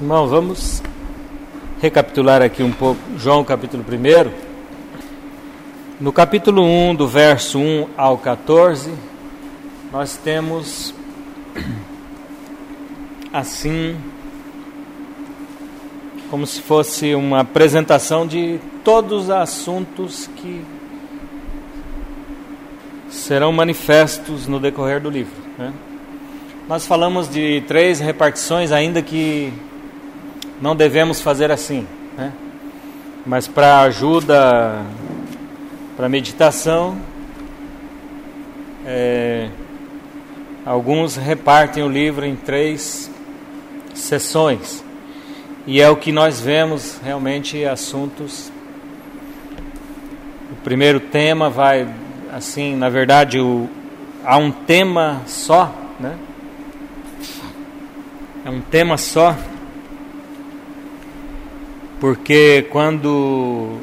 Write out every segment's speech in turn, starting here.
Irmão, vamos recapitular aqui um pouco João capítulo 1. No capítulo 1, do verso 1 ao 14, nós temos assim, como se fosse uma apresentação de todos os assuntos que serão manifestos no decorrer do livro, né? Nós falamos de 3 repartições, ainda que não devemos fazer assim, né? Mas para ajuda, para meditação, alguns repartem o livro em 3 sessões. E é o que nós vemos realmente, assuntos. O primeiro tema vai, assim, na verdade, há um tema só, né? É um tema só, porque quando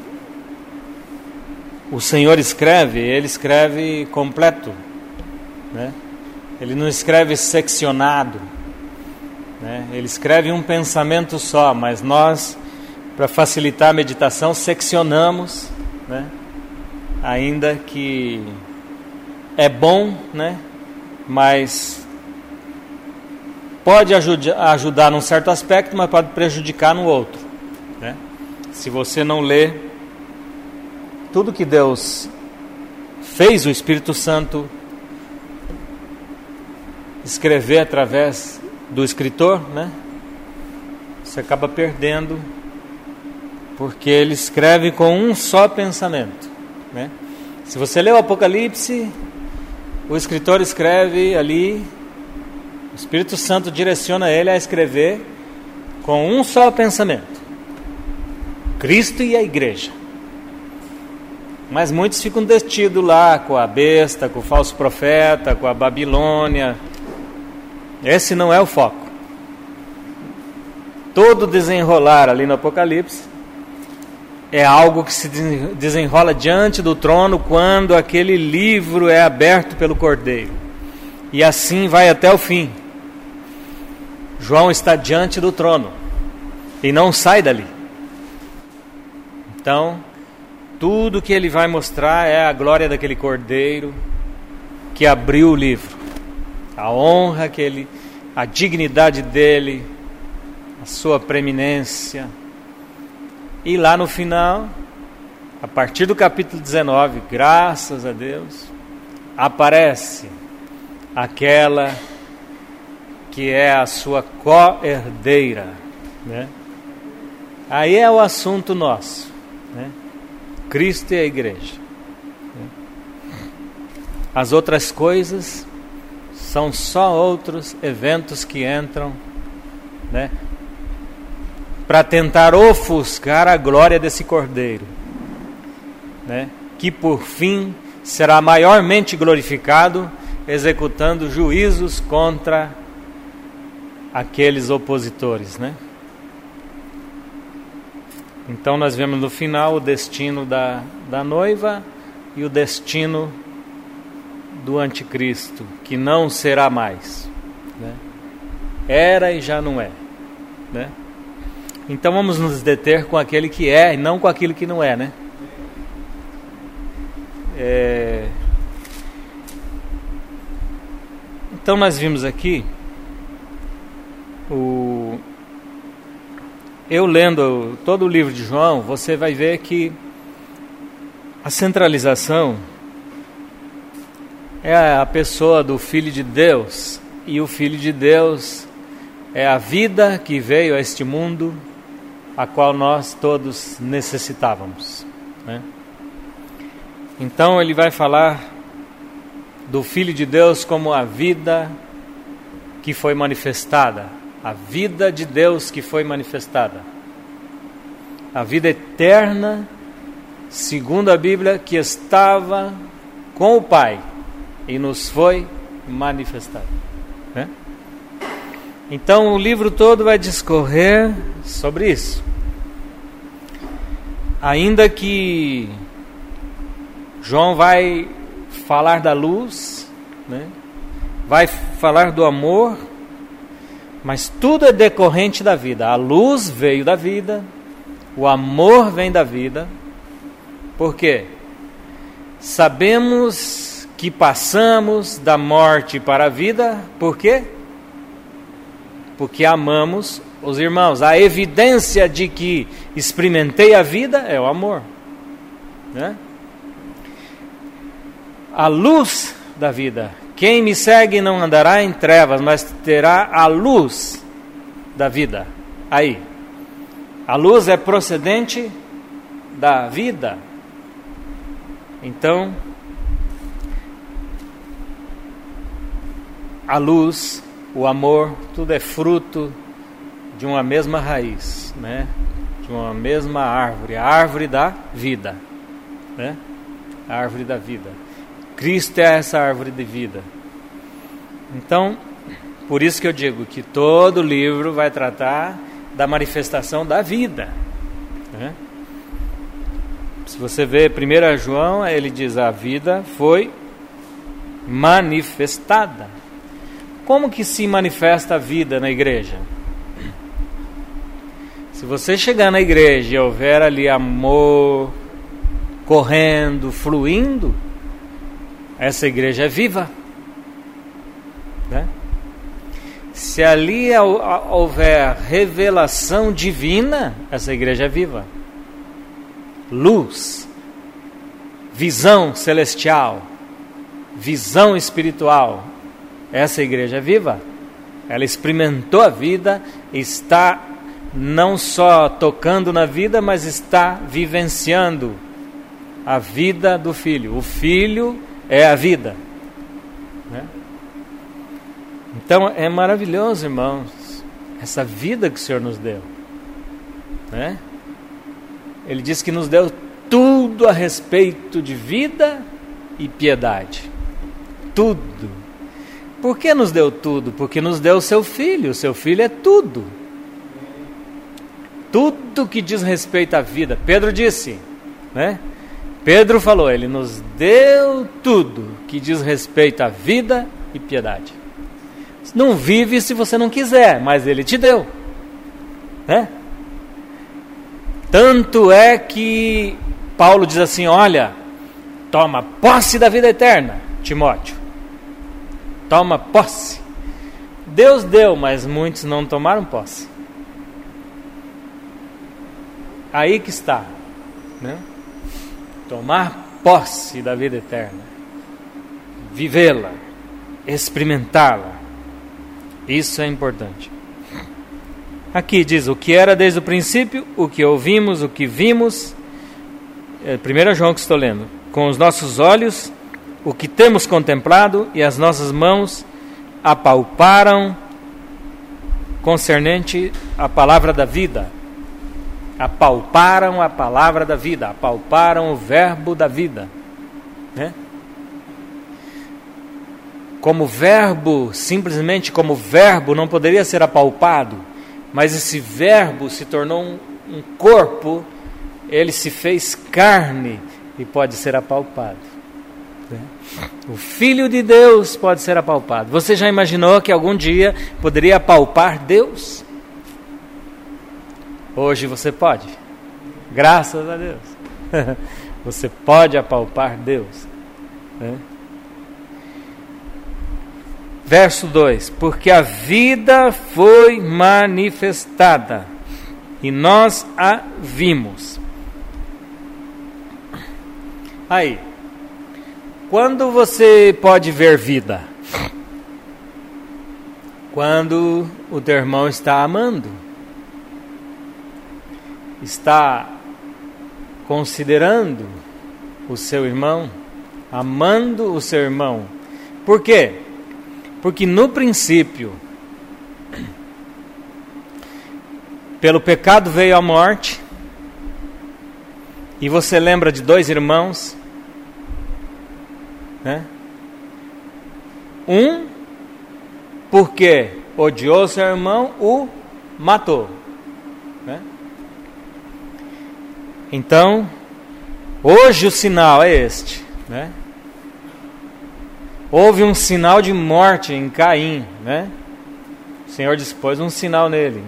o Senhor escreve, Ele escreve completo, né? Ele não escreve seccionado, né? Ele escreve um pensamento só, mas nós, para facilitar a meditação, seccionamos, né? Ainda que é bom, né? Mas pode ajudar num certo aspecto, mas pode prejudicar no outro, né? Se você não lê tudo que Deus fez, o Espírito Santo escrever através do escritor, né? Você acaba perdendo, porque ele escreve com um só pensamento, né? Se você lê o Apocalipse, o escritor escreve ali, o Espírito Santo direciona ele a escrever com um só pensamento: Cristo e a igreja. Mas muitos ficam detidos lá com a besta, com o falso profeta, com a Babilônia. Esse não é o foco. Todo desenrolar ali no Apocalipse é algo que se desenrola diante do trono quando aquele livro é aberto pelo Cordeiro. E assim vai até o fim. João está diante do trono e não sai dali. Então, tudo que ele vai mostrar é a glória daquele Cordeiro que abriu o livro, a honra que ele, a dignidade dele, a sua preeminência. E lá no final, a partir do capítulo 19, graças a Deus, aparece aquela que é a sua co-herdeira, né? Aí é o assunto nosso, né? Cristo e a igreja. As outras coisas são só outros eventos que entram, né, para tentar ofuscar a glória desse Cordeiro, né, que por fim será maiormente glorificado, executando juízos contra aqueles opositores, né? Então nós vemos no final o destino da noiva e o destino do anticristo, que não será mais, né? Era e já não é, né? Então vamos nos deter com aquele que é e não com aquilo que não é, né? Então nós vimos aqui eu lendo todo o livro de João, você vai ver que a centralização é a pessoa do Filho de Deus, e o Filho de Deus é a vida que veio a este mundo, a qual nós todos necessitávamos, né? Então ele vai falar do Filho de Deus como a vida que foi manifestada, a vida de Deus que foi manifestada, a vida eterna, segundo a Bíblia, que estava com o Pai e nos foi manifestada, né? Então o livro todo vai discorrer sobre isso. Ainda que João vai falar da luz, né? Vai falar do amor, Mas tudo é decorrente da vida. A luz veio da vida, o amor vem da vida. Por quê? Sabemos que passamos da morte para a vida, por quê? Porque amamos os irmãos. A evidência de que experimentei a vida é o amor, né? A luz da vida. Quem me segue não andará em trevas, mas terá a luz da vida. Aí, a luz é procedente da vida. Então, a luz, o amor, tudo é fruto de uma mesma raiz, né? De uma mesma árvore, a árvore da vida, né? A árvore da vida. Cristo é essa árvore de vida. Então, por isso que eu digo que todo livro vai tratar da manifestação da vida, né? Se você vê 1 João, ele diz: a vida foi manifestada. Como que se manifesta a vida na igreja? Se você chegar na igreja e houver ali amor correndo, fluindo, essa igreja é viva, né? Se ali houver revelação divina, essa igreja é viva. Luz, visão celestial, visão espiritual, essa igreja é viva. Ela experimentou a vida, está não só tocando na vida, mas está vivenciando a vida do Filho. O Filho é a vida, né? Então é maravilhoso, irmãos, essa vida que o Senhor nos deu, né? Ele diz que nos deu tudo a respeito de vida e piedade. Tudo. Por que nos deu tudo? Porque nos deu o seu Filho. O seu Filho é tudo. Tudo que diz respeito à vida. Pedro disse, né? Pedro falou, ele nos deu tudo que diz respeito à vida e piedade. Não vive se você não quiser, mas ele te deu, né? Tanto é que Paulo diz assim: olha, toma posse da vida eterna, Timóteo. Toma posse. Deus deu, mas muitos não tomaram posse. Aí que está, né? Tomar posse da vida eterna, vivê-la, experimentá-la. Isso é importante. Aqui diz: o que era desde o princípio, o que ouvimos, o que vimos. 1 João que estou lendo. Com os nossos olhos, o que temos contemplado, e as nossas mãos apalparam concernente a palavra da vida. Apalparam a palavra da vida, apalparam o verbo da vida, né? Como verbo, simplesmente como verbo, não poderia ser apalpado, mas esse verbo se tornou um corpo, ele se fez carne e pode ser apalpado, né? O Filho de Deus pode ser apalpado. Você já imaginou que algum dia poderia apalpar Deus? Hoje você pode, graças a Deus. Você pode apalpar Deus, né? Verso 2: porque a vida foi manifestada e nós a vimos. Aí, quando você pode ver vida? Quando o teu irmão está amando, está considerando o seu irmão, amando o seu irmão. Por quê? Porque no princípio, pelo pecado veio a morte, e você lembra de 2 irmãos, né? Um, porque odiou seu irmão, o matou, né? Então, hoje o sinal é este, né? Houve um sinal de morte em Caim, né? O Senhor dispôs um sinal nele.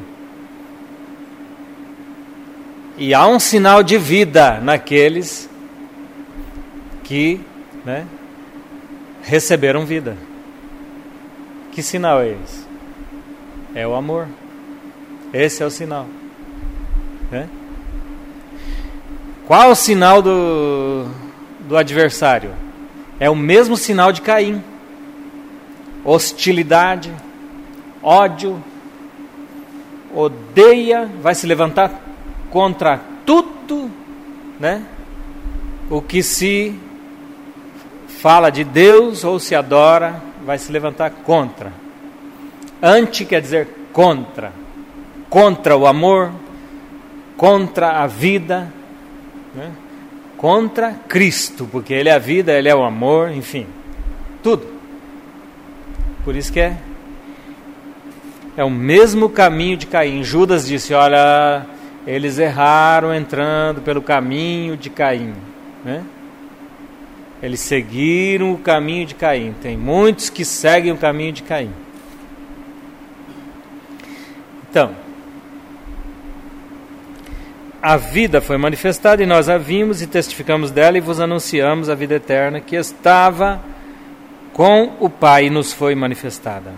E há um sinal de vida naqueles que, né, receberam vida. Que sinal é esse? É o amor. Esse é o sinal. Né? Qual o sinal do adversário? É o mesmo sinal de Caim. Hostilidade, ódio, odeia, vai se levantar contra tudo, né? O que se fala de Deus ou se adora, vai se levantar contra. Anti quer dizer contra. Contra o amor, contra a vida, né? Contra Cristo, porque Ele é a vida, Ele é o amor, enfim, tudo. Por isso que é o mesmo caminho de Caim. Judas disse, olha, eles erraram entrando pelo caminho de Caim, né? Eles seguiram o caminho de Caim. Tem muitos que seguem o caminho de Caim. Então, a vida foi manifestada e nós a vimos e testificamos dela e vos anunciamos a vida eterna que estava com o Pai e nos foi manifestada.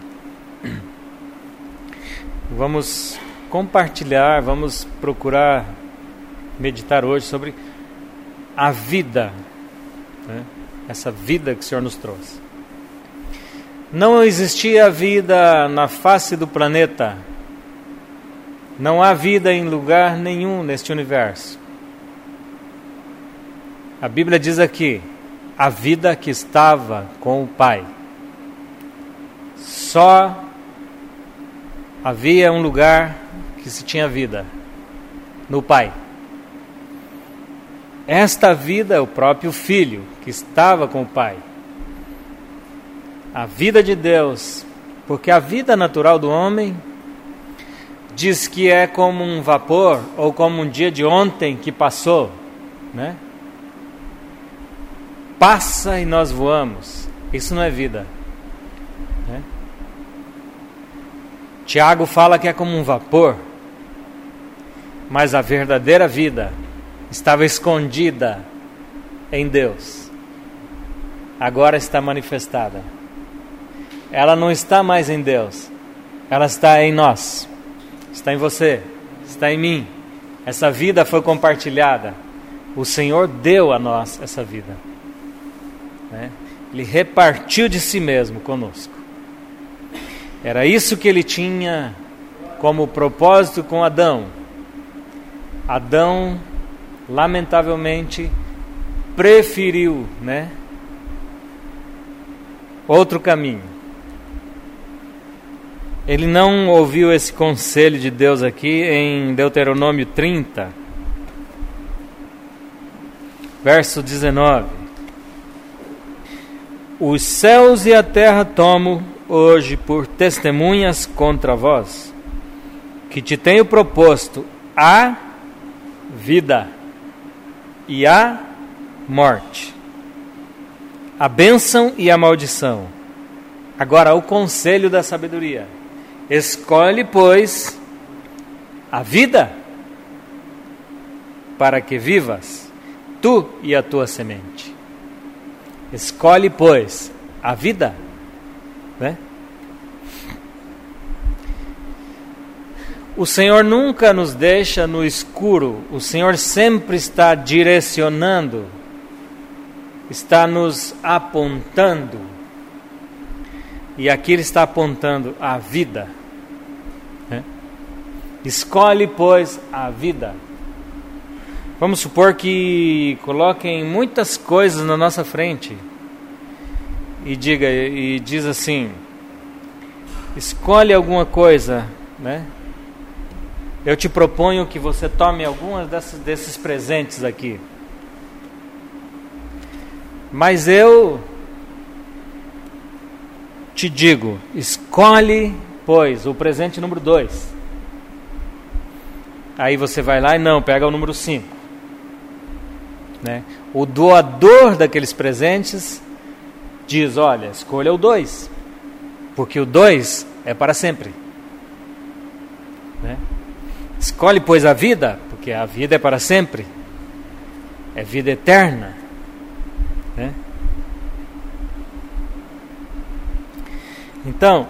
Vamos compartilhar, vamos procurar meditar hoje sobre a vida, né? Essa vida que o Senhor nos trouxe. Não existia vida na face do planeta. Não há vida em lugar nenhum neste universo. A Bíblia diz aqui, a vida que estava com o Pai. Só havia um lugar que se tinha vida, no Pai. Esta vida é o próprio Filho, que estava com o Pai. A vida de Deus, porque a vida natural do homem diz que é como um vapor, ou como um dia de ontem que passou, né? Passa e nós voamos. Isso não é vida, né? Tiago fala que é como um vapor, mas a verdadeira vida estava escondida em Deus. Agora está manifestada. Ela não está mais em Deus, ela está em nós. Está em você, está em mim. Essa vida foi compartilhada. O Senhor deu a nós essa vida, né? Ele repartiu de si mesmo conosco. Era isso que ele tinha como propósito com Adão. Adão, lamentavelmente, preferiu, né, outro caminho. Ele não ouviu esse conselho de Deus aqui em Deuteronômio 30, verso 19. Os céus e a terra tomo hoje por testemunhas contra vós, que te tenho proposto a vida e a morte, a bênção e a maldição. Agora o conselho da sabedoria. Escolhe, pois, a vida, para que vivas, tu e a tua semente. Escolhe, pois, a vida, né? O Senhor nunca nos deixa no escuro. O Senhor sempre está direcionando, está nos apontando. E aqui Ele está apontando a vida, né? Escolhe, pois, a vida. Vamos supor que coloquem muitas coisas na nossa frente e diz assim: escolhe alguma coisa, né? Eu te proponho que você tome algumas desses presentes aqui. Mas eu te digo, escolhe, pois, o presente número 2. Aí você vai lá e não, pega o número 5. Né? O doador daqueles presentes diz, olha, escolha o 2, porque o 2 é para sempre. né? Escolhe, pois, a vida, porque a vida é para sempre, é vida eterna, né? Então,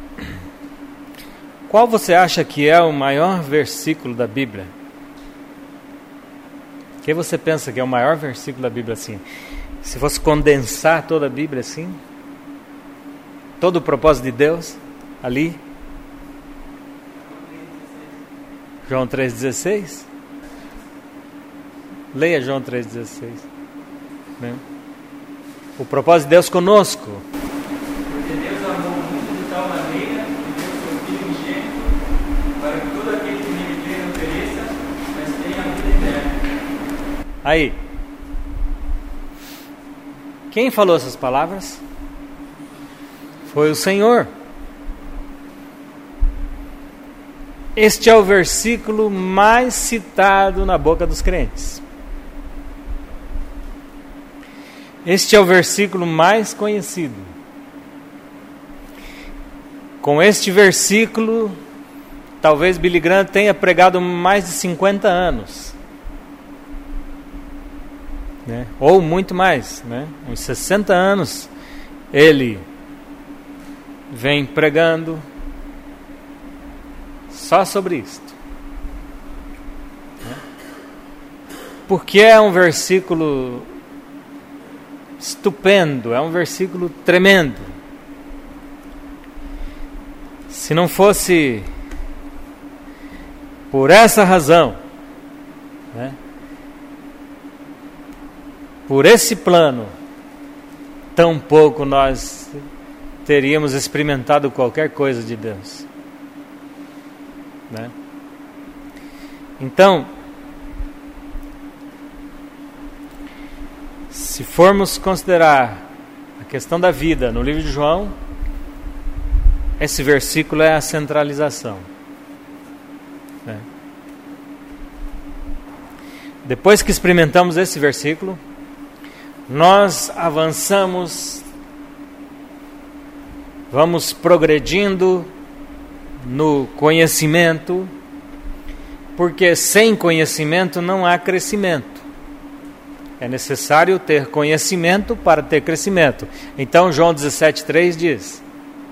qual você acha que é o maior versículo da Bíblia? O que você pensa que é o maior versículo da Bíblia, assim? Se fosse condensar toda a Bíblia, assim, todo o propósito de Deus, ali, João 3,16. Leia João 3,16, né? O propósito de Deus conosco. Porque Deus amou o mundo de tal maneira que deu seu Filho unigênito, para que todo aquele que nele crê não pereça, mas tenha a vida eterna. Aí, quem falou essas palavras? Foi o Senhor. Este é o versículo mais citado na boca dos crentes. Este é o versículo mais conhecido. Com este versículo, talvez Billy Graham tenha pregado mais de 50 anos, né? Ou muito mais, né? Uns 60 anos ele vem pregando só sobre isto, né? Porque é um versículo estupendo, é um versículo tremendo. Se não fosse por essa razão, né, por esse plano, tampouco nós teríamos experimentado qualquer coisa de Deus, né? Então, se formos considerar a questão da vida no livro de João, esse versículo é a centralização, né? Depois que experimentamos esse versículo, nós avançamos, vamos progredindo no conhecimento, porque sem conhecimento não há crescimento. É necessário ter conhecimento para ter crescimento. Então João 17,3 diz: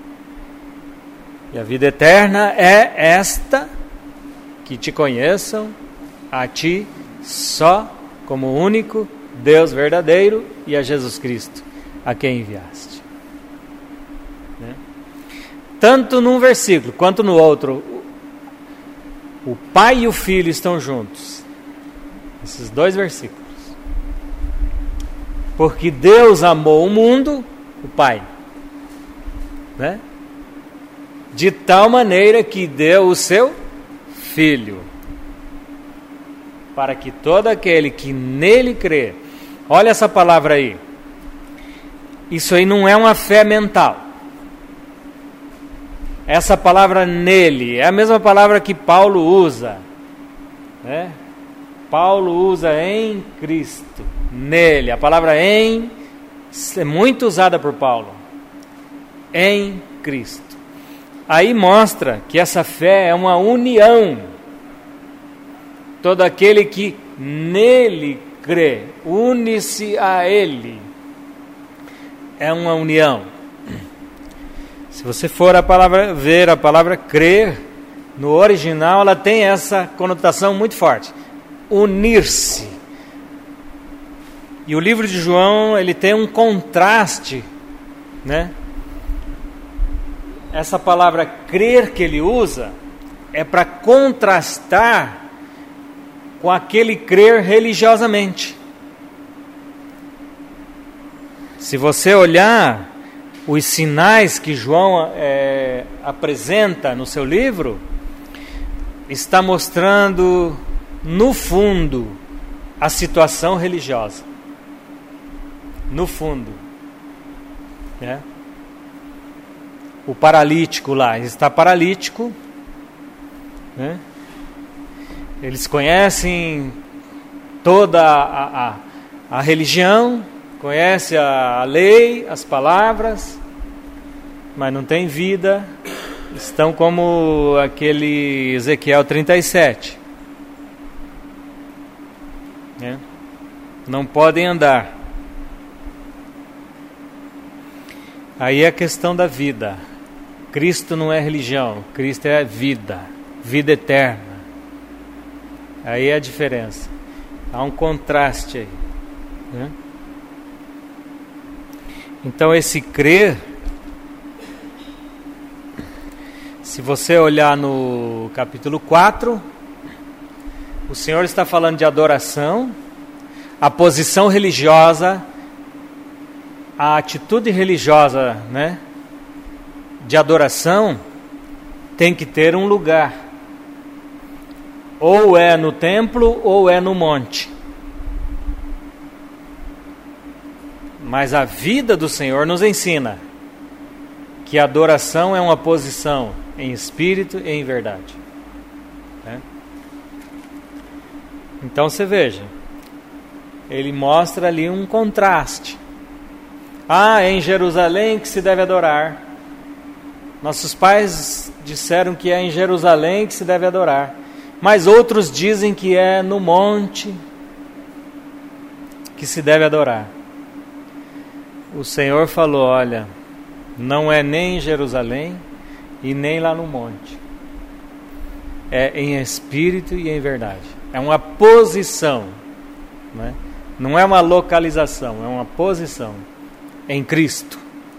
e a vida eterna é esta, que te conheçam a ti só como único Deus verdadeiro e a Jesus Cristo, a quem enviaste. Né? Tanto num versículo quanto no outro, o Pai e o Filho estão juntos. Esses dois versículos. Porque Deus amou o mundo, o Pai, né, de tal maneira que deu o seu Filho, para que todo aquele que nele crê. Olha essa palavra aí. Isso aí não é uma fé mental. Essa palavra nele é a mesma palavra que Paulo usa, né? Paulo usa em Cristo, nele. A palavra em é muito usada por Paulo. Em Cristo. Aí mostra que essa fé é uma união. Todo aquele que nele crê, une-se a ele. É uma união. Se você for ver a palavra crer, no original ela tem essa conotação muito forte. Unir-se. E o livro de João, ele tem um contraste, né? Essa palavra crer que ele usa é para contrastar com aquele crer religiosamente. Se você olhar os sinais que João apresenta no seu livro, está mostrando, no fundo, a situação religiosa. No fundo, né? O paralítico lá, ele está paralítico, né? Eles conhecem toda a religião, conhecem a lei, as palavras, mas não tem vida, estão como aquele Ezequiel 37. Né? Não podem andar. Aí é a questão da vida. Cristo não é religião, Cristo é vida, vida eterna. Aí é a diferença. Há um contraste aí. Né? Então esse crer, se você olhar no capítulo 4, o Senhor está falando de adoração, a posição religiosa, a atitude religiosa, né, de adoração, tem que ter um lugar. Ou é no templo ou é no monte. Mas a vida do Senhor nos ensina que a adoração é uma posição em espírito e em verdade. Né? Então você veja, ele mostra ali um contraste. É em Jerusalém que se deve adorar. Nossos pais disseram que é em Jerusalém que se deve adorar. Mas outros dizem que é no monte que se deve adorar. O Senhor falou, olha, não é nem em Jerusalém e nem lá no monte. É em espírito e em verdade. É uma posição, né? Não é uma localização, é uma posição em Cristo.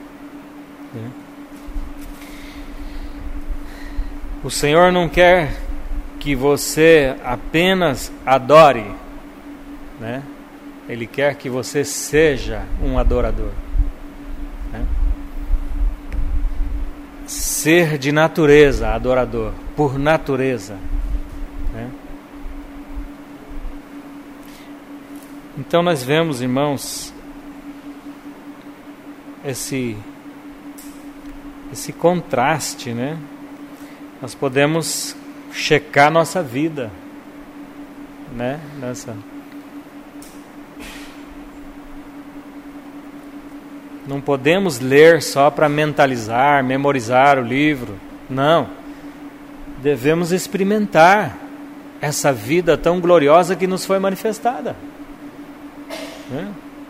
O Senhor não quer que você apenas adore, né? Ele quer que você seja um adorador. Né? Ser de natureza adorador, por natureza. Né? Então nós vemos, irmãos, esse contraste, né? Nós podemos checar nossa vida, né? Não podemos ler só para mentalizar, memorizar o livro. Não. Devemos experimentar essa vida tão gloriosa que nos foi manifestada. Né?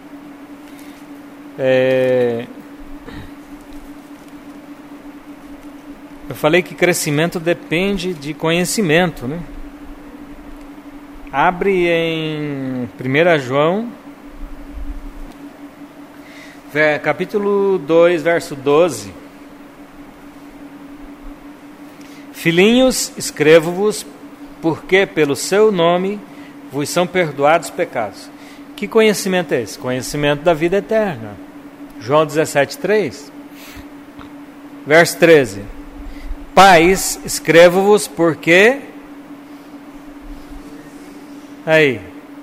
Eu falei que crescimento depende de conhecimento, né? Abre em 1 João, capítulo 2, verso 12. Filhinhos, escrevo-vos, porque pelo seu nome vos são perdoados os pecados. Que conhecimento é esse? Conhecimento da vida eterna. João 17, 3. Verso 13. Pais, escrevo-vos porque... Aí.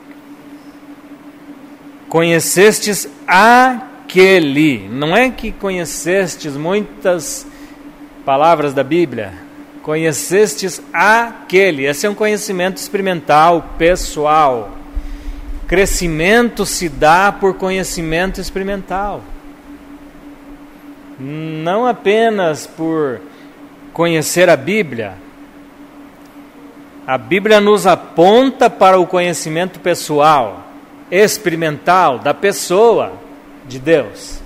Conhecestes aquele. Não é que conhecestes muitas palavras da Bíblia. Conhecestes aquele. Esse é um conhecimento experimental, pessoal. Crescimento se dá por conhecimento experimental. Não apenas por conhecer a Bíblia. A Bíblia nos aponta para o conhecimento pessoal, experimental, da pessoa de Deus.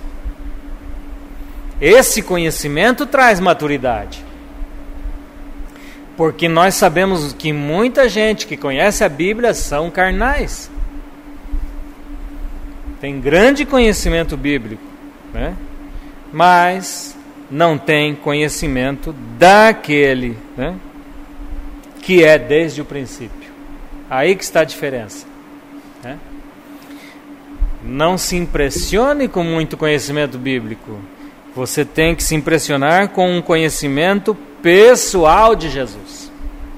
Esse conhecimento traz maturidade. Porque nós sabemos que muita gente que conhece a Bíblia são carnais. Tem grande conhecimento bíblico, né? Mas não tem conhecimento daquele, né, que é desde o princípio. Aí que está a diferença, né? Não se impressione com muito conhecimento bíblico. Você tem que se impressionar com um conhecimento pessoal de Jesus.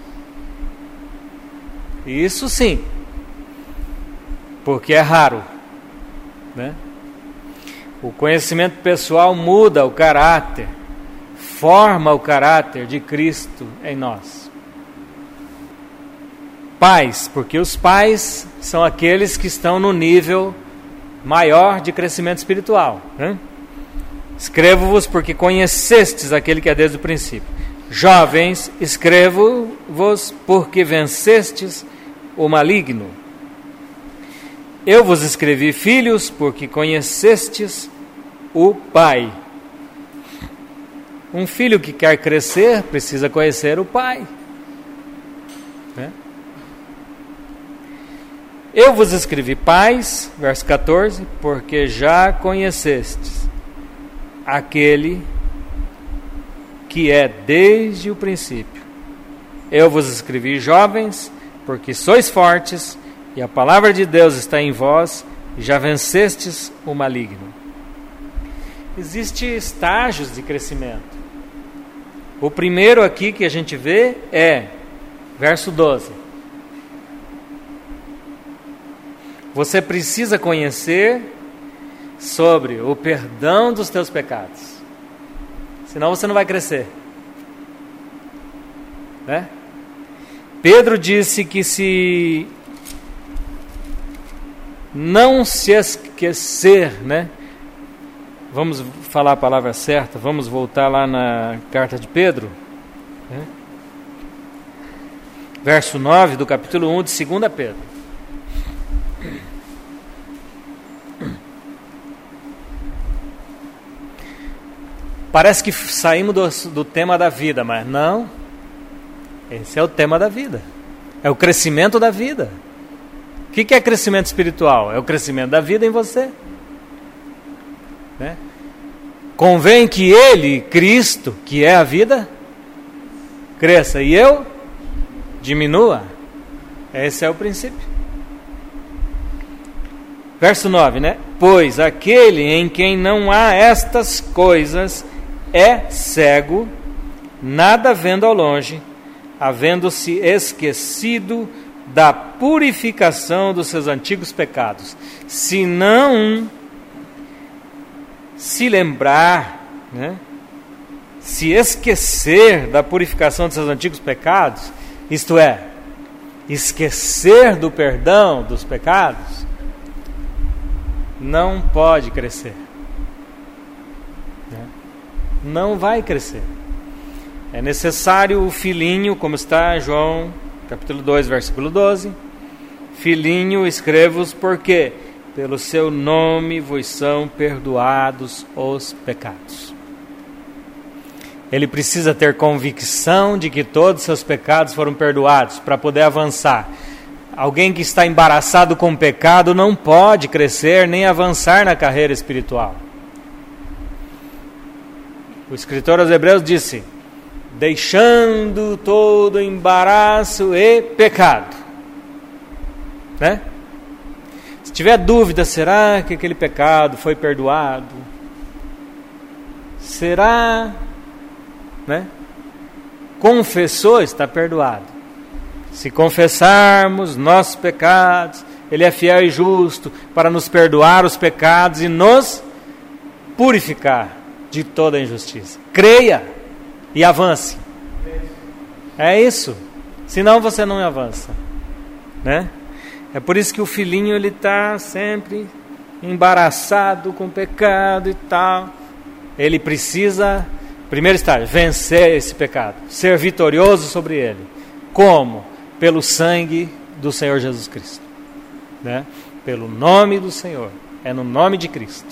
Isso sim, porque é raro, né? O conhecimento pessoal muda o caráter, forma o caráter de Cristo em nós. Pais, porque os pais são aqueles que estão no nível maior de crescimento espiritual, né? Escrevo-vos porque conhecestes aquele que é desde o princípio. Jovens, escrevo-vos porque vencestes o maligno. Eu vos escrevi, filhos, porque conhecestes o Pai. Um filho que quer crescer precisa conhecer o Pai. Né? Eu vos escrevi, pais, verso 14, porque já conhecestes aquele que é desde o princípio. Eu vos escrevi, jovens, porque sois fortes, e a palavra de Deus está em vós, e já vencestes o maligno. Existem estágios de crescimento. O primeiro aqui que a gente vê é, verso 12. Você precisa conhecer sobre o perdão dos teus pecados. Senão você não vai crescer. Né? Pedro disse que se não se esquecer, né? Vamos falar a palavra certa, vamos voltar lá na carta de Pedro. Né? Verso 9 do capítulo 1 de 2 Pedro. Parece que saímos do tema da vida, mas não. Esse é o tema da vida. É o crescimento da vida. O que é crescimento espiritual? É o crescimento da vida em você. Né? Convém que Ele, Cristo, que é a vida, cresça e eu diminua. Esse é o princípio. Verso 9, né? Pois aquele em quem não há estas coisas é cego, nada vendo ao longe, havendo-se esquecido da purificação dos seus antigos pecados. Se não se lembrar, né? Se esquecer da purificação dos seus antigos pecados, isto é, esquecer do perdão dos pecados, não pode crescer. Não vai crescer. É necessário o filhinho, como está em João, capítulo 2, versículo 12. Filhinho, escrevo-vos porque pelo seu nome vos são perdoados os pecados. Ele precisa ter convicção de que todos os seus pecados foram perdoados para poder avançar. Alguém que está embaraçado com o pecado não pode crescer nem avançar na carreira espiritual. O escritor aos Hebreus disse: deixando todo embaraço e pecado. Né? Se tiver dúvida, será que aquele pecado foi perdoado? Será? Né? Confessou, está perdoado. Se confessarmos nossos pecados, Ele é fiel e justo para nos perdoar os pecados e nos purificar de toda injustiça. Creia e avance. É isso. Senão você não avança. Né? É por isso que o filhinho ele está sempre embaraçado com o pecado e tal. Ele precisa, primeiro estágio, vencer esse pecado, ser vitorioso sobre ele. Como? Pelo sangue do Senhor Jesus Cristo. Né? Pelo nome do Senhor. É no nome de Cristo.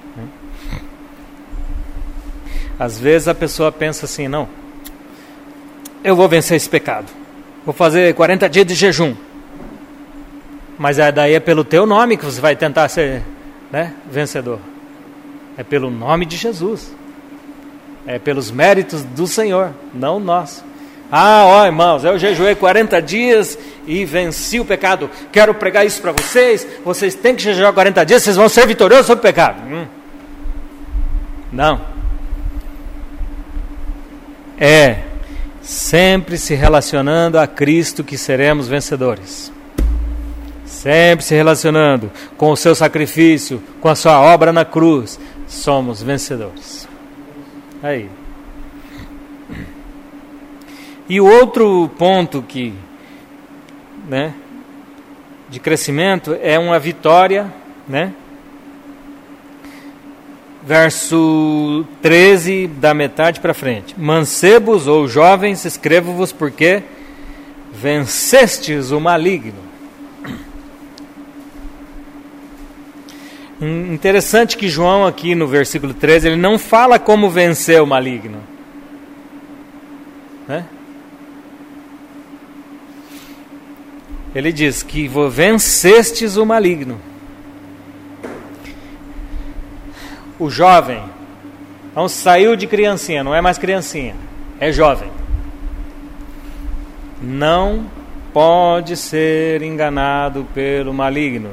Às vezes a pessoa pensa assim, não, eu vou vencer esse pecado, vou fazer 40 dias de jejum, mas daí é pelo teu nome que você vai tentar ser, né, vencedor. É pelo nome de Jesus, é pelos méritos do Senhor, não nosso. Irmãos, eu jejuei 40 dias e venci o pecado, quero pregar isso para vocês, vocês têm que jejuar 40 dias, vocês vão ser vitoriosos sobre o pecado. Não. É sempre se relacionando a Cristo que seremos vencedores. Sempre se relacionando com o seu sacrifício, com a sua obra na cruz, somos vencedores. Aí. E o outro ponto que, né, de crescimento é uma vitória, né, verso 13, da metade para frente. Mancebos ou jovens, escrevo-vos porque vencestes o maligno. Interessante que João aqui no versículo 13, ele não fala como vencer o maligno, né? Ele diz que vencestes o maligno. O jovem, então saiu de criancinha, não é mais criancinha, é jovem. Não pode ser enganado pelo maligno.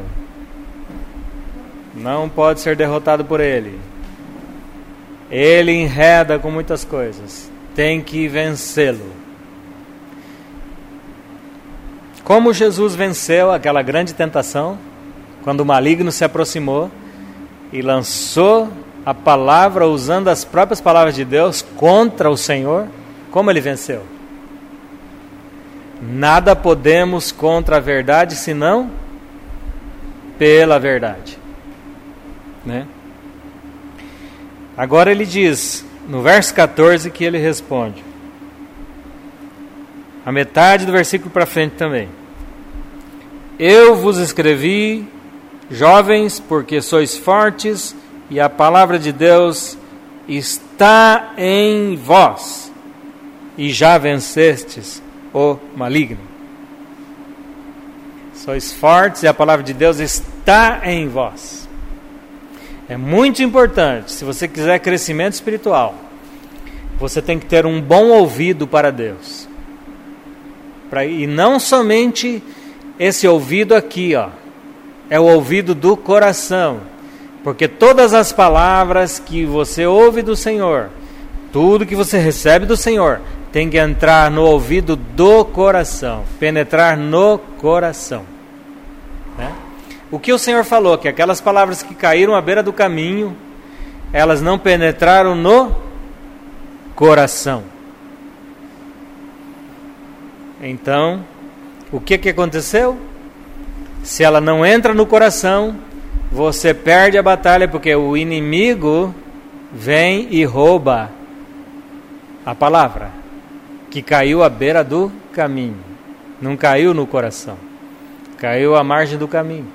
Não pode ser derrotado por ele. Ele enreda com muitas coisas. Tem que vencê-lo. Como Jesus venceu aquela grande tentação, quando o maligno se aproximou e lançou a palavra, usando as próprias palavras de Deus, contra o Senhor, como ele venceu? Nada podemos contra a verdade, senão pela verdade. Né? Agora ele diz, no verso 14, que ele responde. A metade do versículo para frente também. Eu vos escrevi, jovens, porque sois fortes, e a palavra de Deus está em vós, e já vencestes o maligno. Sois fortes, e a palavra de Deus está em vós. É muito importante, se você quiser crescimento espiritual, você tem que ter um bom ouvido para Deus. E não somente esse ouvido aqui, ó, é o ouvido do coração. Porque todas as palavras que você ouve do Senhor, tudo que você recebe do Senhor, tem que entrar no ouvido do coração, penetrar no coração. Né? O que o Senhor falou, que aquelas palavras que caíram à beira do caminho, elas não penetraram no coração. Então, o que aconteceu? Se ela não entra no coração, você perde a batalha, porque o inimigo vem e rouba a palavra, que caiu à beira do caminho. Não caiu no coração, caiu à margem do caminho.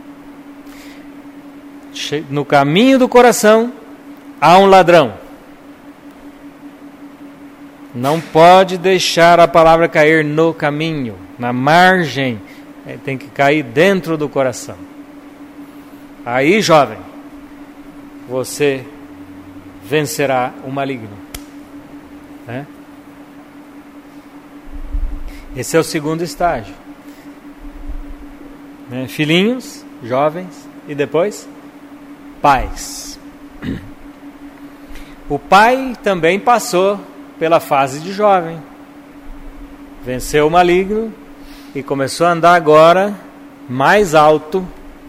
No caminho do coração há um ladrão. Não pode deixar a palavra cair no caminho, na margem, tem que cair dentro do coração. Aí, jovem, você vencerá o maligno. Né? Esse é o segundo estágio. Né? Filhinhos, jovens e depois pais. O pai também passou pela fase de jovem, venceu o maligno e começou a andar agora mais alto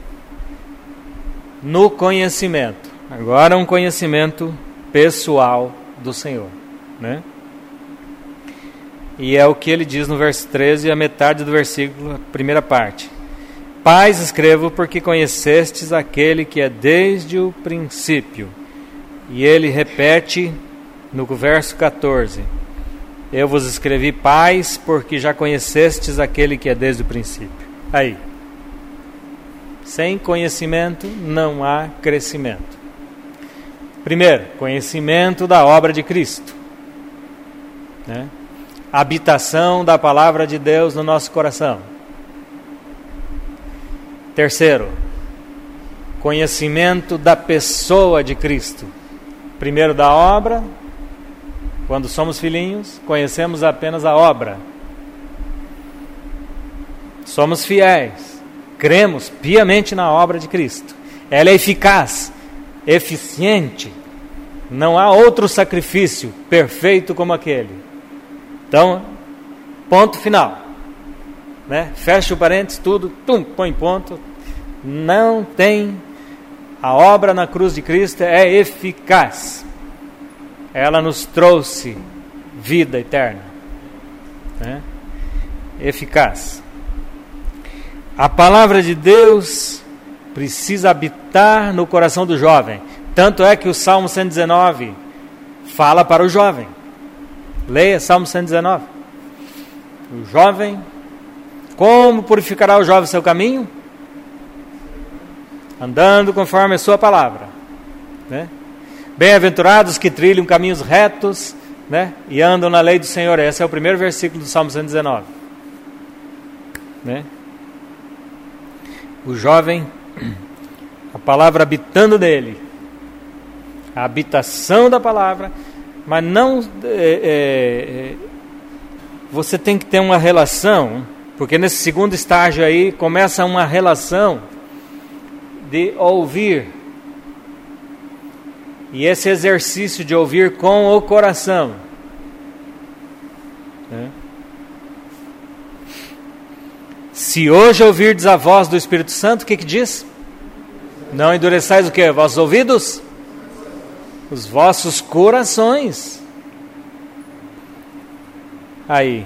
no conhecimento. Agora um conhecimento pessoal do Senhor, né? E é o que ele diz no verso 13, a metade do versículo, a primeira parte. Pais, escrevo porque conhecestes aquele que é desde o princípio. E ele repete no verso 14. Eu vos escrevi, pais, porque já conhecestes aquele que é desde o princípio. Aí. Sem conhecimento não há crescimento. Primeiro, conhecimento da obra de Cristo. Né? Habitação da palavra de Deus no nosso coração. Terceiro, conhecimento da pessoa de Cristo. Primeiro da obra. Quando somos filhinhos, conhecemos apenas a obra. Somos fiéis. Cremos piamente na obra de Cristo. Ela é eficaz, eficiente. Não há outro sacrifício perfeito como aquele. Então, ponto final. Né? Fecha o parênteses, tudo, põe ponto. Não tem. A obra na cruz de Cristo é eficaz. Ela nos trouxe vida eterna. Né? Eficaz. A palavra de Deus precisa habitar no coração do jovem, Tanto é que o Salmo 119 fala para o jovem. Leia Salmo 119. O jovem, como purificará o jovem seu caminho? Andando conforme a sua palavra, né? Bem-aventurados que trilham caminhos retos, né? E andam na lei do Senhor. Esse é o primeiro versículo do Salmo 119, né? O jovem, a palavra habitando nele, a habitação da palavra, mas não você tem que ter uma relação, porque nesse segundo estágio aí começa uma relação de ouvir, e esse exercício de ouvir com o coração, né? Se hoje ouvirdes a voz do Espírito Santo, o que diz? Não endureçais o quê? Vossos ouvidos? Os vossos corações. Aí,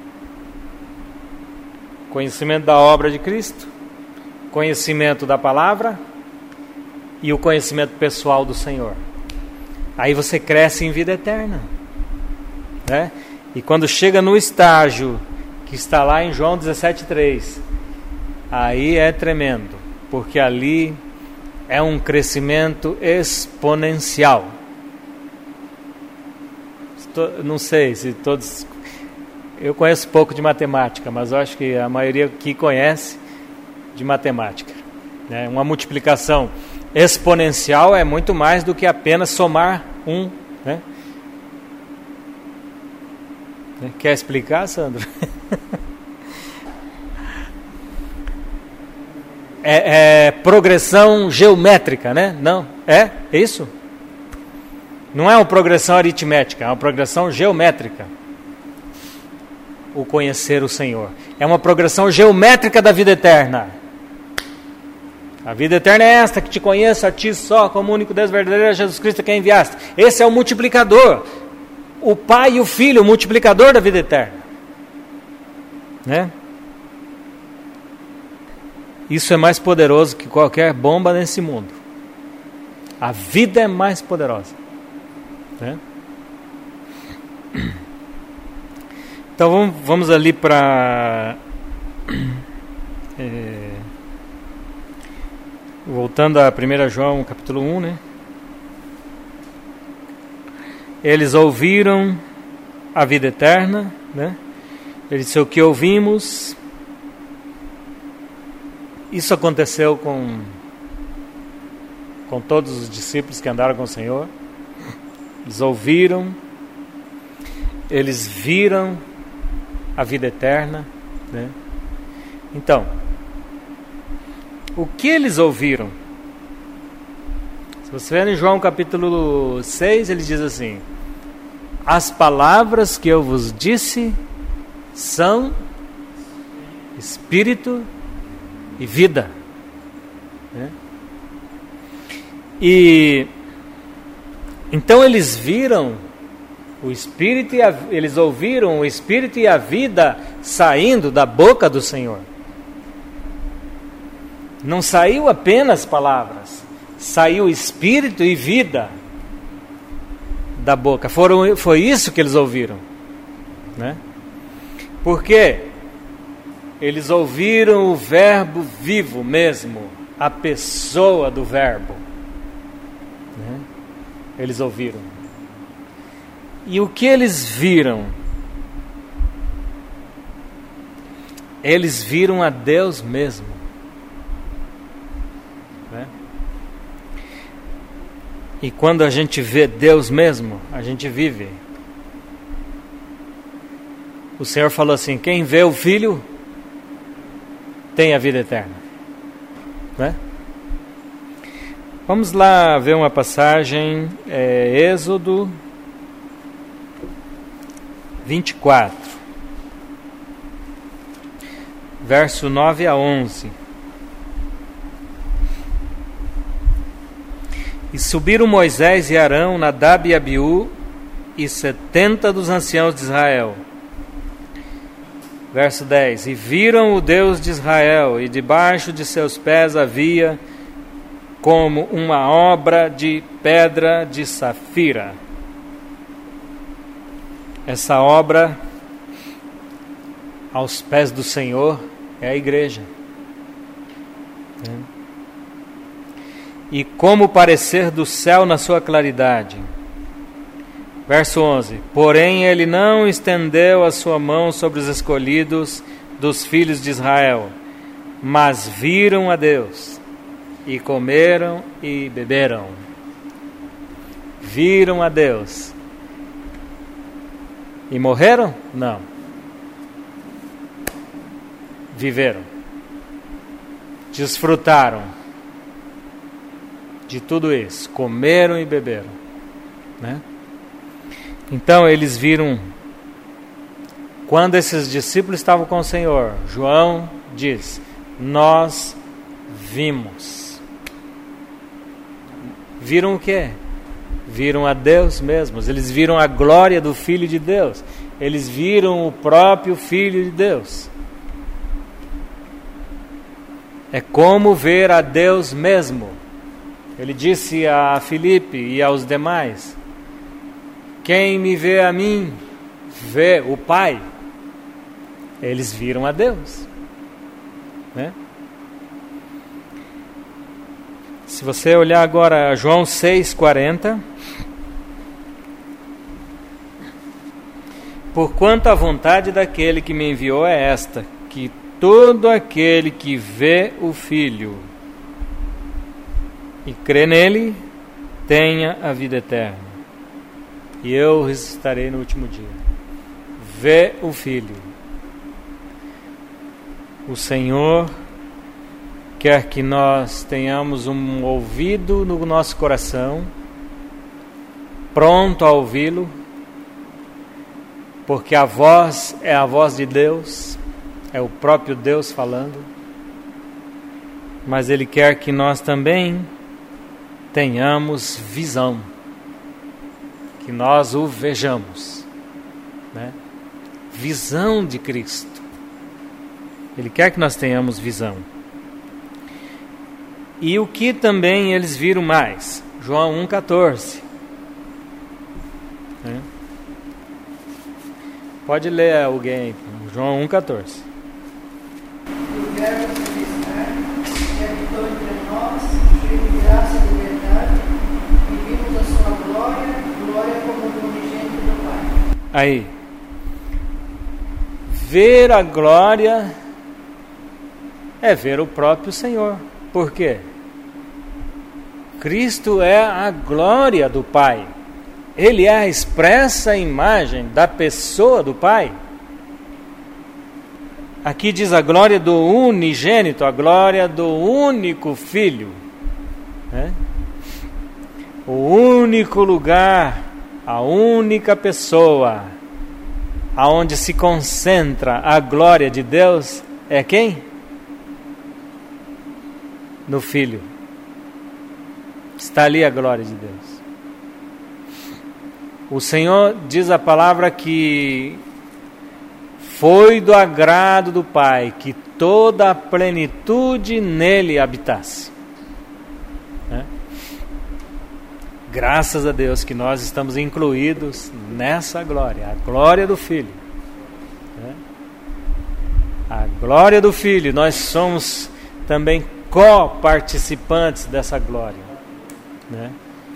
conhecimento da obra de Cristo, conhecimento da palavra e o conhecimento pessoal do Senhor. Aí você cresce em vida eterna, né? E quando chega no estágio que está lá em João 17,3, aí é tremendo, porque ali é um crescimento exponencial. Não sei se todos... Eu conheço pouco de matemática, mas eu acho que a maioria aqui conhece de matemática, né? Uma multiplicação exponencial é muito mais do que apenas somar um, né? Quer explicar, Sandro? É progressão geométrica, né? Não, é isso? Não é uma progressão aritmética, é uma progressão geométrica. O conhecer o Senhor é uma progressão geométrica da vida eterna. A vida eterna é esta, que te conheça a ti só, como único Deus verdadeiro, Jesus Cristo, quem enviaste. Esse é o multiplicador. O Pai e o Filho, o multiplicador da vida eterna, né? Isso é mais poderoso que qualquer bomba nesse mundo. A vida é mais poderosa, né? Então vamos ali para... voltando a 1 João capítulo 1, né? Eles ouviram a vida eterna, né? Ele disse: o que ouvimos. Isso aconteceu com todos os discípulos que andaram com o Senhor. Eles ouviram, eles viram a vida eterna, né? Então, o que eles ouviram? Se você ver em João capítulo 6, ele diz assim: as palavras que eu vos disse são espírito e vida, né? E então eles viram o espírito e eles ouviram o espírito e a vida saindo da boca do Senhor. Não saiu apenas palavras, saiu espírito e vida da boca. Foi isso que eles ouviram, né? Porque eles ouviram o verbo vivo mesmo, a pessoa do verbo, né? Eles ouviram. E o que eles viram? Eles viram a Deus mesmo, né? E quando a gente vê Deus mesmo, a gente vive. O Senhor falou assim: quem vê o Filho tem a vida eterna, né? Vamos lá ver uma passagem, Êxodo 24, verso 9 a 11. E subiram Moisés e Arão, Nadab e Abiú, e 70 dos anciãos de Israel. Verso 10. E viram o Deus de Israel, e debaixo de seus pés havia como uma obra de pedra de safira. Essa obra aos pés do Senhor é a igreja. E como o parecer do céu na sua claridade. Verso 11: porém ele não estendeu a sua mão sobre os escolhidos dos filhos de Israel, mas viram a Deus, e comeram e beberam. Viram a Deus. E morreram? Não. Viveram. Desfrutaram de tudo isso. Comeram e beberam. Né? Então eles viram. Quando esses discípulos estavam com o Senhor, João diz: nós vimos. Viram o quê? Viram a Deus mesmos. Eles viram a glória do Filho de Deus. Eles viram o próprio Filho de Deus. É como ver a Deus mesmo. Ele disse a Filipe e aos demais: quem me vê a mim, vê o Pai. Eles viram a Deus. Né? Se você olhar agora João 6,40. Porquanto a vontade daquele que me enviou é esta, que todo aquele que vê o Filho e crê nele, tenha a vida eterna. E eu ressuscitarei no último dia. Vê o Filho. O Senhor quer que nós tenhamos um ouvido no nosso coração, pronto a ouvi-lo, porque a voz é a voz de Deus, é o próprio Deus falando, mas Ele quer que nós também tenhamos visão, que nós o vejamos, né? Visão de Cristo. Ele quer que nós tenhamos visão. E o que também eles viram mais? João 1,14. Né? Pode ler alguém, João 1,14. O verbo se fez carne, e habitou entre nós, cheio de graça e de verdade, e vimos a sua glória, glória como do unigênito do Pai. Aí, ver a glória é ver o próprio Senhor. Por quê? Cristo é a glória do Pai. Ele é a expressa imagem da pessoa do Pai. Aqui diz a glória do unigênito, a glória do único Filho. Né? O único lugar, a única pessoa, aonde se concentra a glória de Deus, é quem? No Filho. Está ali a glória de Deus. O Senhor diz a palavra que foi do agrado do Pai que toda a plenitude nele habitasse. Né? Graças a Deus que nós estamos incluídos nessa glória, a glória do Filho. Né? A glória do Filho, nós somos também co-participantes dessa glória. Né?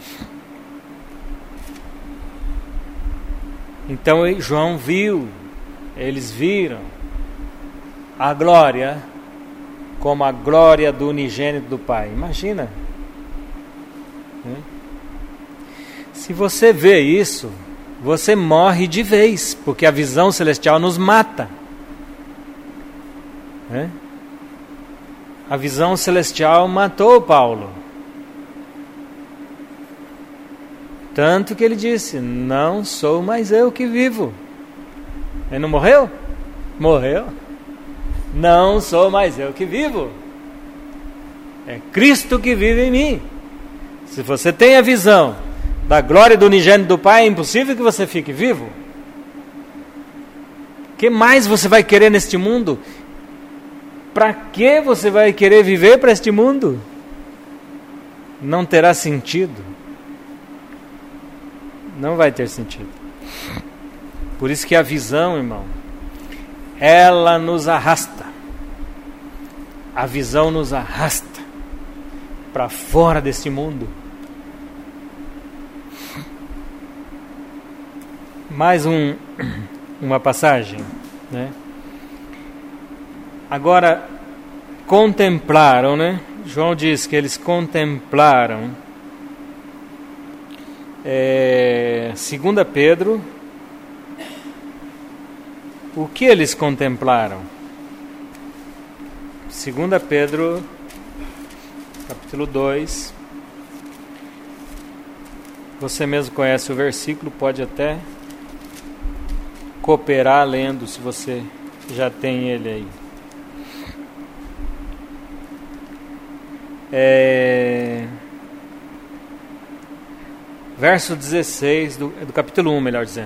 Então João viu, eles viram a glória como a glória do unigênito do Pai. Imagina. Né? Se você vê isso, você morre de vez, porque a visão celestial nos mata. Né? A visão celestial matou Paulo. Tanto que ele disse: não sou mais eu que vivo. Ele não morreu? Morreu. Não sou mais eu que vivo. É Cristo que vive em mim. Se você tem a visão da glória do unigênito do Pai, é impossível que você fique vivo. O que mais você vai querer neste mundo? Para que você vai querer viver para este mundo? não terá sentido. Não vai ter sentido. Por isso que a visão, irmão, ela nos arrasta. A visão nos arrasta para fora desse mundo. Mais uma passagem, né? Agora, contemplaram, né? João diz que eles contemplaram. 2 Pedro. O que eles contemplaram? 2 Pedro, capítulo 2. Você mesmo conhece o versículo, pode até cooperar lendo, se você já tem ele aí. Verso 16 do capítulo 1, melhor dizendo.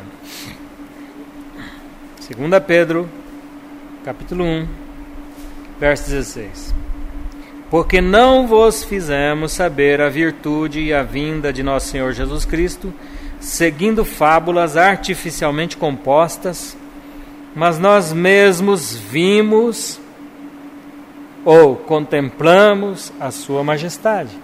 2 Pedro, capítulo 1, verso 16. Porque não vos fizemos saber a virtude e a vinda de nosso Senhor Jesus Cristo, seguindo fábulas artificialmente compostas, mas nós mesmos vimos ou contemplamos a sua majestade.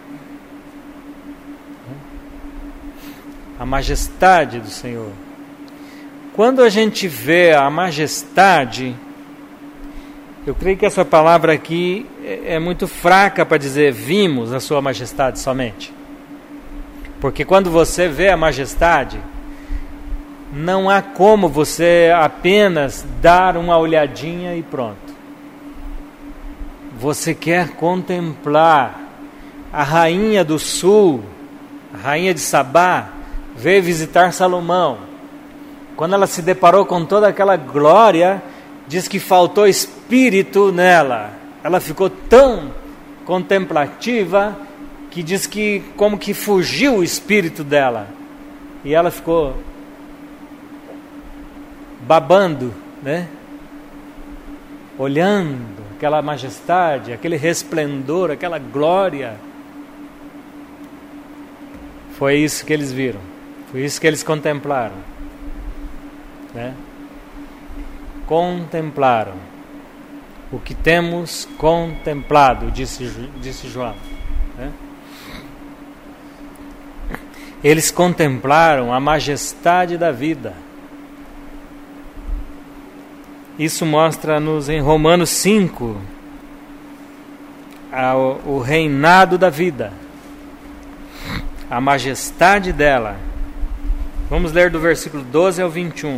A majestade do Senhor. Quando a gente vê a majestade, eu creio que essa palavra aqui é muito fraca para dizer vimos a sua majestade somente. Porque quando você vê a majestade, não há como você apenas dar uma olhadinha e pronto. Você quer contemplar a rainha do sul, a rainha de Sabá, veio visitar Salomão. Quando ela se deparou com toda aquela glória, diz que faltou espírito nela. Ela ficou tão contemplativa que diz que como que fugiu o espírito dela. E ela ficou babando, né? Olhando aquela majestade, aquele resplendor, aquela glória. Foi isso que eles viram. Foi isso que eles contemplaram, né? Contemplaram o que temos contemplado, disse João, né? Eles contemplaram a majestade da vida. Isso mostra-nos em Romanos 5 o reinado da vida, a majestade dela. Vamos ler do versículo 12 ao 21.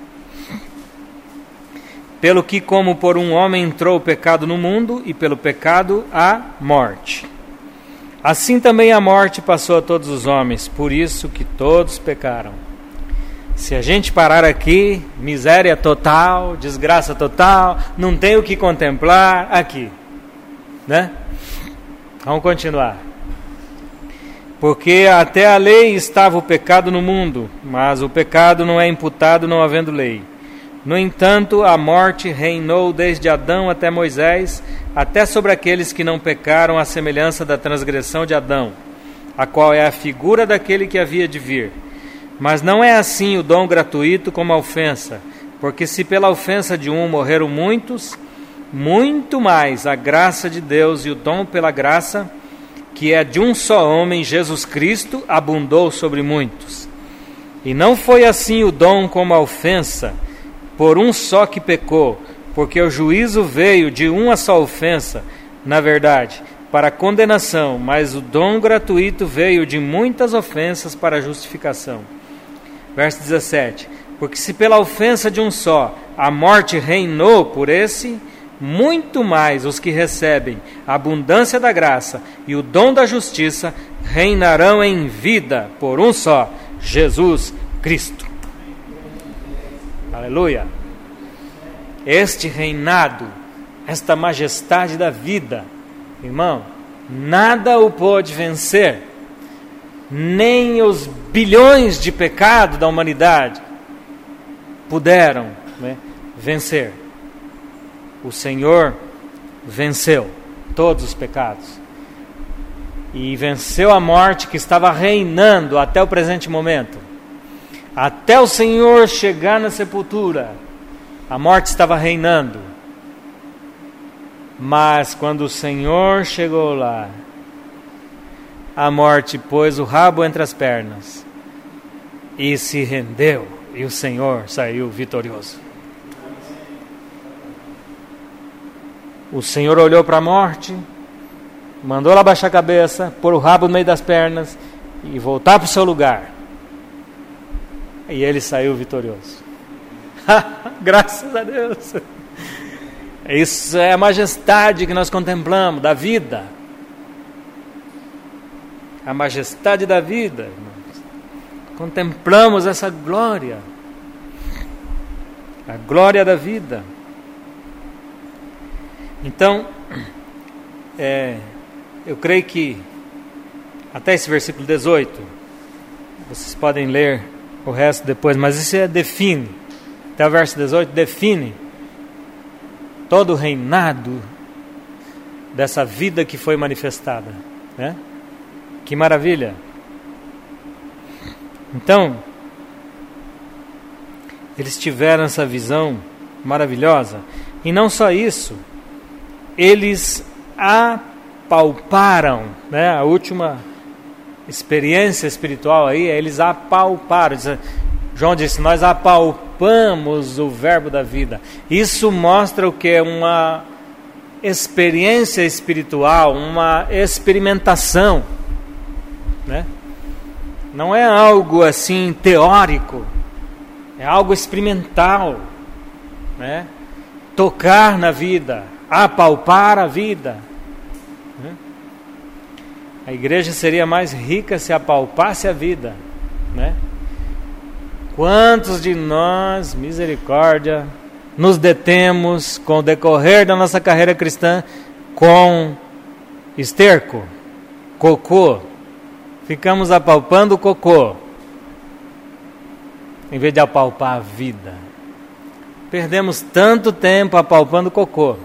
Pelo que como por um homem entrou o pecado no mundo, e pelo pecado a morte. Assim também a morte passou a todos os homens, por isso que todos pecaram. Se a gente parar aqui, miséria total, desgraça total, não tem o que contemplar aqui, né? Vamos continuar. Porque até a lei estava o pecado no mundo, mas o pecado não é imputado não havendo lei. No entanto, a morte reinou desde Adão até Moisés, até sobre aqueles que não pecaram à semelhança da transgressão de Adão, a qual é a figura daquele que havia de vir. Mas não é assim o dom gratuito como a ofensa, porque se pela ofensa de um morreram muitos, muito mais a graça de Deus e o dom pela graça, que é de um só homem, Jesus Cristo, abundou sobre muitos. E não foi assim o dom como a ofensa, por um só que pecou, porque o juízo veio de uma só ofensa, na verdade, para a condenação, mas o dom gratuito veio de muitas ofensas para a justificação. Verso 17. Porque se pela ofensa de um só a morte reinou por esse, muito mais os que recebem a abundância da graça e o dom da justiça reinarão em vida por um só, Jesus Cristo. Aleluia! Este reinado, esta majestade da vida, irmão, nada o pode vencer, nem os bilhões de pecado da humanidade puderam, né, vencer. O Senhor venceu todos os pecados. e venceu a morte que estava reinando até o presente momento. Até o Senhor chegar na sepultura, a morte estava reinando. Mas quando o Senhor chegou lá, a morte pôs o rabo entre as pernas e se rendeu, e o Senhor saiu vitorioso. O Senhor olhou para a morte, mandou ela abaixar a cabeça, pôr o rabo no meio das pernas e voltar para o seu lugar. E ele saiu vitorioso. Graças a Deus. Isso é a majestade que nós contemplamos da vida. A majestade da vida, irmãos. Contemplamos essa glória. A glória da vida. Então, eu creio que até esse versículo 18, vocês podem ler o resto depois, mas isso define, até o verso 18, define todo o reinado dessa vida que foi manifestada, né? Que maravilha! Então, eles tiveram essa visão maravilhosa, e não só isso, eles apalparam, né? A última experiência espiritual aí, eles apalparam. João disse, nós apalpamos o verbo da vida. Isso mostra o que é uma experiência espiritual, uma experimentação, né? Não é algo assim teórico, é algo experimental, né? Tocar na vida, apalpar a vida, né? A igreja seria mais rica se apalpasse a vida, né? Quantos de nós, misericórdia, nos detemos com o decorrer da nossa carreira cristã com esterco, cocô? Ficamos apalpando o cocô, em vez de apalpar a vida. Perdemos tanto tempo apalpando o cocô,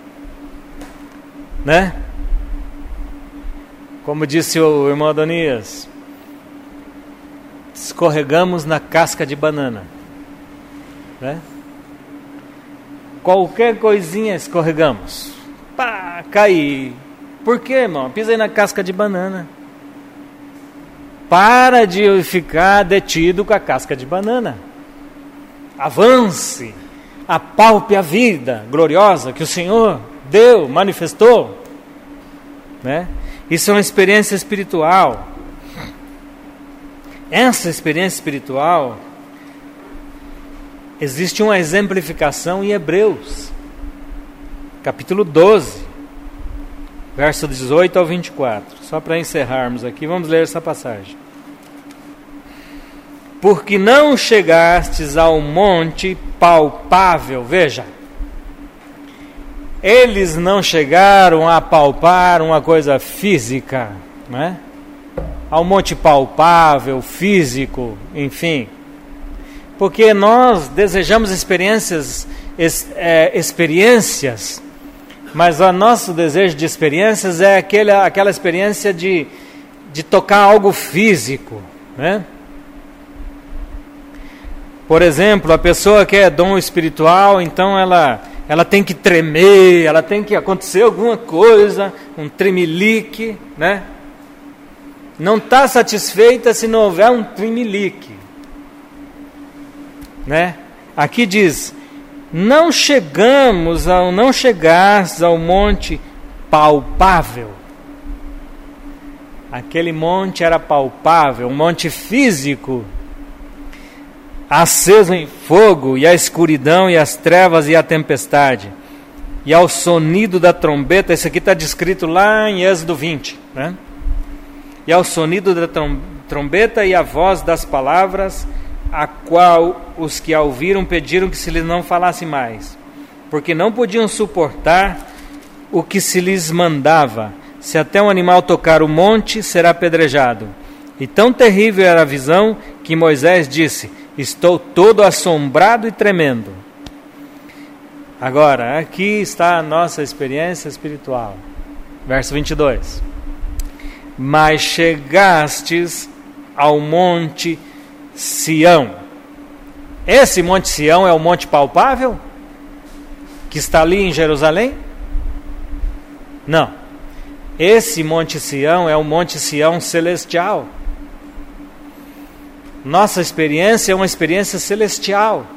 né? Como disse o irmão Adonias, escorregamos na casca de banana, né? Qualquer coisinha escorregamos. Pá, caí. Por quê, irmão? Pisei na casca de banana. Para de ficar detido com a casca de banana. Avance. Apalpe a vida gloriosa que o Senhor deu, manifestou, né? Isso é uma experiência espiritual. Essa experiência espiritual, existe uma exemplificação em Hebreus, capítulo 12, verso 18 ao 24. Só para encerrarmos aqui, vamos ler essa passagem. Porque não chegastes ao monte palpável, veja, eles não chegaram a palpar uma coisa física, né? Ao monte palpável, físico, enfim. Porque nós desejamos experiências, mas o nosso desejo de experiências é aquela experiência de tocar algo físico, né? Por exemplo, a pessoa que é dom espiritual, então ela tem que tremer, ela tem que acontecer alguma coisa, um tremelique, né? Não está satisfeita se não houver um tremelique, né? Aqui diz, não chegastes ao monte palpável. Aquele monte era palpável, um monte físico, aceso em fogo, e a escuridão, e as trevas, e a tempestade, e ao sonido da trombeta. Isso aqui está descrito lá em Êxodo 20, né? E ao sonido da trombeta e a voz das palavras, a qual os que a ouviram pediram que se lhes não falasse mais, porque não podiam suportar o que se lhes mandava. Se até um animal tocar o monte, será apedrejado. E tão terrível era a visão que Moisés disse, estou todo assombrado e tremendo. Agora, aqui está a nossa experiência espiritual. Verso 22. mas chegastes ao monte Sião. Esse monte Sião é o monte palpável que está ali em Jerusalém? Não. Esse monte Sião é o monte Sião celestial. Nossa experiência é uma experiência celestial.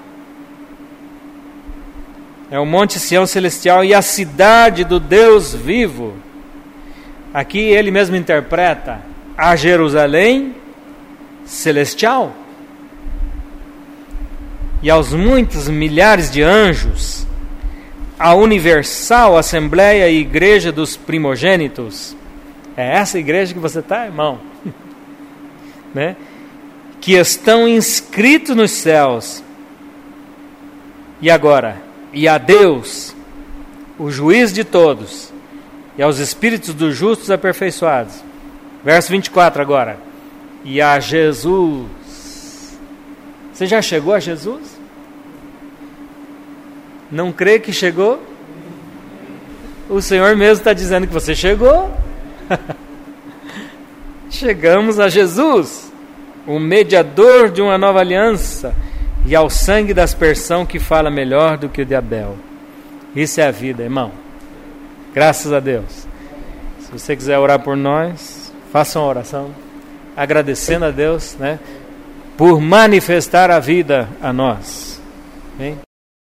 É o monte Sião celestial e a cidade do Deus vivo. Aqui ele mesmo interpreta a Jerusalém celestial. E aos muitos milhares de anjos, a universal assembleia e igreja dos primogênitos. É essa igreja que você está, irmão? Né? Que estão inscritos nos céus. E agora? E a Deus, o juiz de todos, e aos espíritos dos justos aperfeiçoados. Verso 24 agora. E a Jesus. Você já chegou a Jesus? Não crê que chegou? O Senhor mesmo está dizendo que você chegou. Chegamos a Jesus, o mediador de uma nova aliança, e ao sangue da aspersão que fala melhor do que o de Abel. Isso é a vida, irmão. Graças a Deus. Se você quiser orar por nós, faça uma oração, agradecendo a Deus, né, por manifestar a vida a nós. Amém?